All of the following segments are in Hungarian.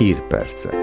Hírpercek.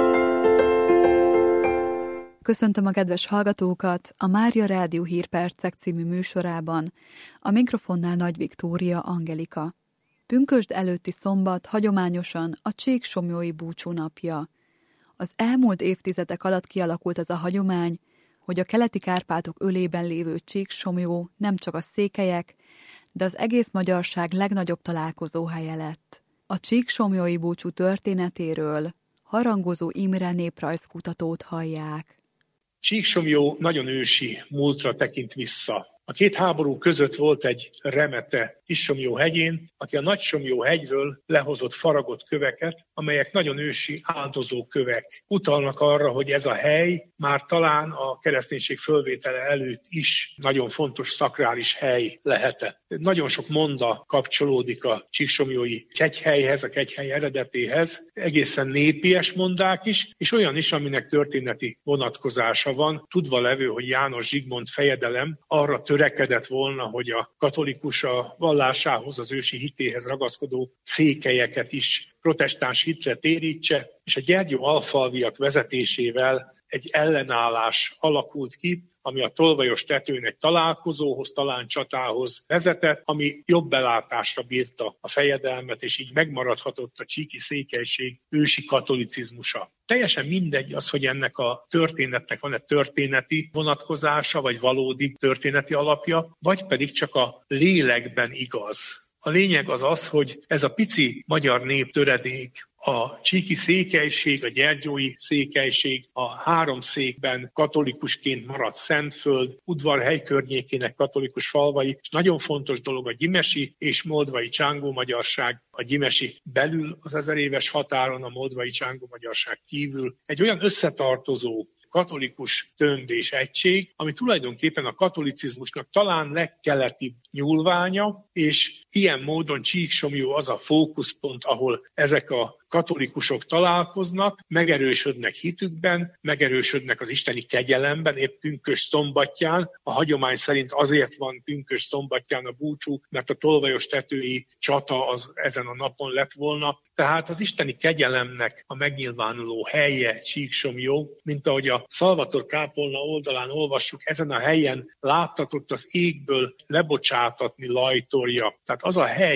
Köszöntöm a kedves hallgatókat a Mária Rádió Hírpercek című műsorában, a mikrofonnál Nagy Viktória Angelika. Pünkösd előtti szombat hagyományosan a csíksomlyói búcsú napja. Az elmúlt évtizedek alatt kialakult az a hagyomány, hogy a keleti Kárpátok ölében lévő csíksomlyó nem csak a székelyek, de az egész magyarság legnagyobb találkozóhelye lett. A csíksomlyói búcsú történetéről Harangozó Imre néprajzkutatót hallják. Csíksomlyó nagyon ősi múltra tekint vissza. A két háború között volt egy remete Kissomlyó hegyén, aki a Nagysomlyó hegyről lehozott faragott köveket, amelyek nagyon ősi áldozó kövek. Utalnak arra, hogy ez a hely már talán a kereszténység fölvétele előtt is nagyon fontos szakrális hely lehetett. Nagyon sok monda kapcsolódik a csíksomlyói kegyhelyhez, a kegyhely eredetéhez, egészen népies mondák is, és olyan is, aminek történeti vonatkozása van, tudva levő, hogy János Zsigmond fejedelem arra törekedett volna, hogy a katolikus a vallásához, az ősi hitéhez ragaszkodó székelyeket is protestáns hitre térítse, és a Gyergyó-alfalviak vezetésével egy ellenállás alakult ki, ami a Tolvajos tetőn egy találkozóhoz, talán csatához vezetett, ami jobb belátásra bírta a fejedelmet, és így megmaradhatott a csíki székelység ősi katolicizmusa. Teljesen mindegy az, hogy ennek a történetnek van-e történeti vonatkozása, vagy valódi történeti alapja, vagy pedig csak a lélekben igaz. A lényeg az, hogy ez a pici magyar nép töredék, a csíki székelység, a gyergyói székelység, a háromszékben katolikusként maradt Szentföld, Udvarhely környékének katolikus falvai, és nagyon fontos dolog a gyimesi és moldvai csángómagyarság, a gyimesi belül az 1000 éves határon, a moldvai csángómagyarság kívül egy olyan összetartozó katolikus tömb és egység, ami tulajdonképpen a katolicizmusnak talán legkeletibb nyúlványa, és ilyen módon Csíksomlyó az a fókuszpont, ahol ezek a katolikusok találkoznak, megerősödnek hitükben, megerősödnek az isteni kegyelemben, épp pünkösd szombatján. A hagyomány szerint azért van pünkösd szombatján a búcsú, mert a Tolvajos tetői csata az ezen a napon lett volna. Tehát az isteni kegyelemnek a megnyilvánuló helye Csíksomlyó, mint ahogy a Szalvator kápolna oldalán olvassuk, ezen a helyen láttatott az égből lebocsátatni lajtorja. Tehát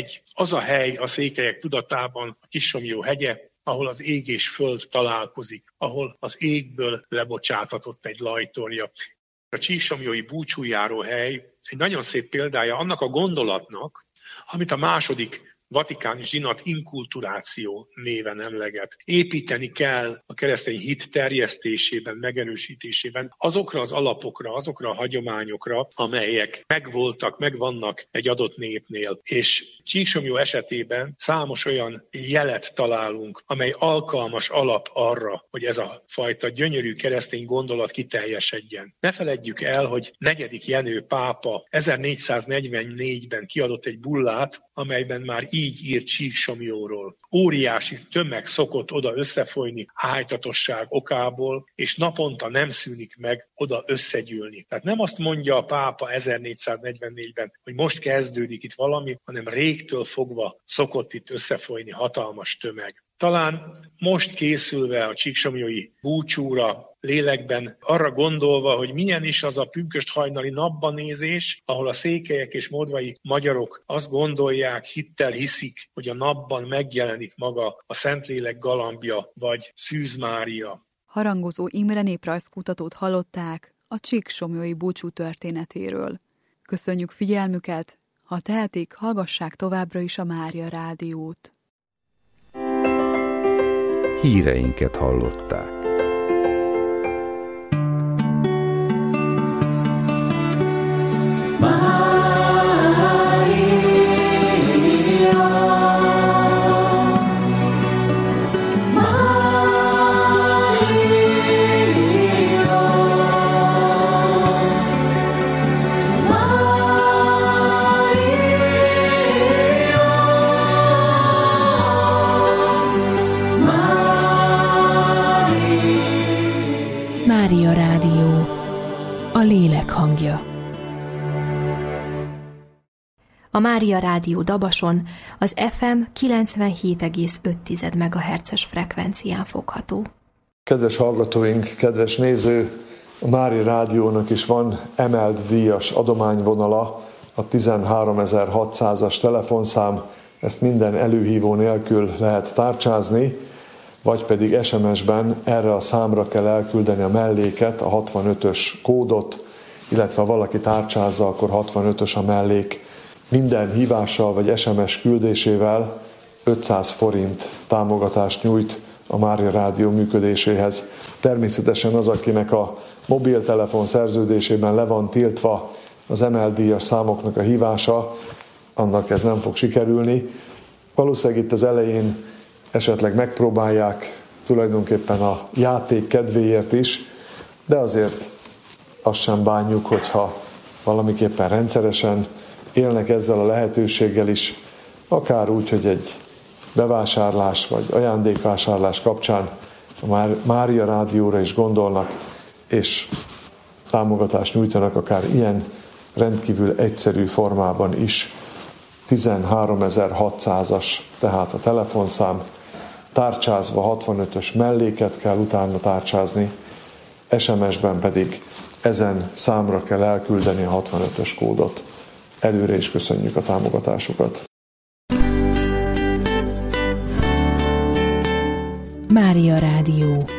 az a hely a székelyek tudatában, a Kissomlyó hegye, ahol az ég és föld találkozik, ahol az égből lebocsátatott egy lajtorja. A csíksomlyói búcsújáró hely egy nagyon szép példája annak a gondolatnak, amit a második vatikáni zsinat inkulturáció néven emleget. Építeni kell a keresztény hit terjesztésében, megerősítésében azokra az alapokra, azokra a hagyományokra, amelyek megvannak egy adott népnél. És Csíksomlyó esetében számos olyan jelet találunk, amely alkalmas alap arra, hogy ez a fajta gyönyörű keresztény gondolat kiteljesedjen. Ne feledjük el, hogy 4. Jenő pápa 1444-ben kiadott egy bullát, amelyben már így írt Csíksomlyóról. Óriási tömeg szokott oda összefolyni ájtatosság okából, és naponta nem szűnik meg oda összegyűlni. Tehát nem azt mondja a pápa 1444-ben, hogy most kezdődik itt valami, hanem régtől fogva szokott itt összefolyni hatalmas tömeg. Talán most készülve a csíksomlyói búcsúra, lélekben arra gondolva, hogy milyen is az a pünkösd hajnali napbanézés, ahol a székelyek és moldvai magyarok azt gondolják, hittel hiszik, hogy a napban megjelenik maga a Szentlélek galambja vagy Szűz Mária. Harangozó Imre néprajzkutatót hallották a csíksomlyói búcsú történetéről. Köszönjük figyelmüket, ha tehetik, hallgassák továbbra is a Mária Rádiót. Híreinket hallották. Maria. a Mária Rádió Dabason az FM 97,5 MHz-es frekvencián fogható. Kedves hallgatóink, kedves néző, a Mária Rádiónak is van emelt díjas adományvonala, a 13600-as telefonszám, ezt minden előhívó nélkül lehet tárcsázni, vagy pedig SMS-ben erre a számra kell elküldeni a melléket, a 65-ös kódot, illetve ha valaki tárcsázza, akkor 65-ös a mellék. Minden hívással vagy SMS küldésével 500 forint támogatást nyújt a Mária Rádió működéséhez. Természetesen az, akinek a mobiltelefon szerződésében le van tiltva az emelt díjas számoknak a hívása, annak ez nem fog sikerülni. Valószínűleg itt az elején esetleg megpróbálják tulajdonképpen a játék kedvéért is, de azért azt sem bánjuk, hogyha valamiképpen rendszeresen élnek ezzel a lehetőséggel is, akár úgy, hogy egy bevásárlás vagy ajándékvásárlás kapcsán a Mária Rádióra is gondolnak, és támogatást nyújtanak akár ilyen rendkívül egyszerű formában is. 13600-as tehát a telefonszám, tárcsázva 65-ös melléket kell utána tárcsázni, SMS-ben pedig ezen számra kell elküldeni a 65-ös kódot. Előre is köszönjük a támogatásukat. Mária Rádió.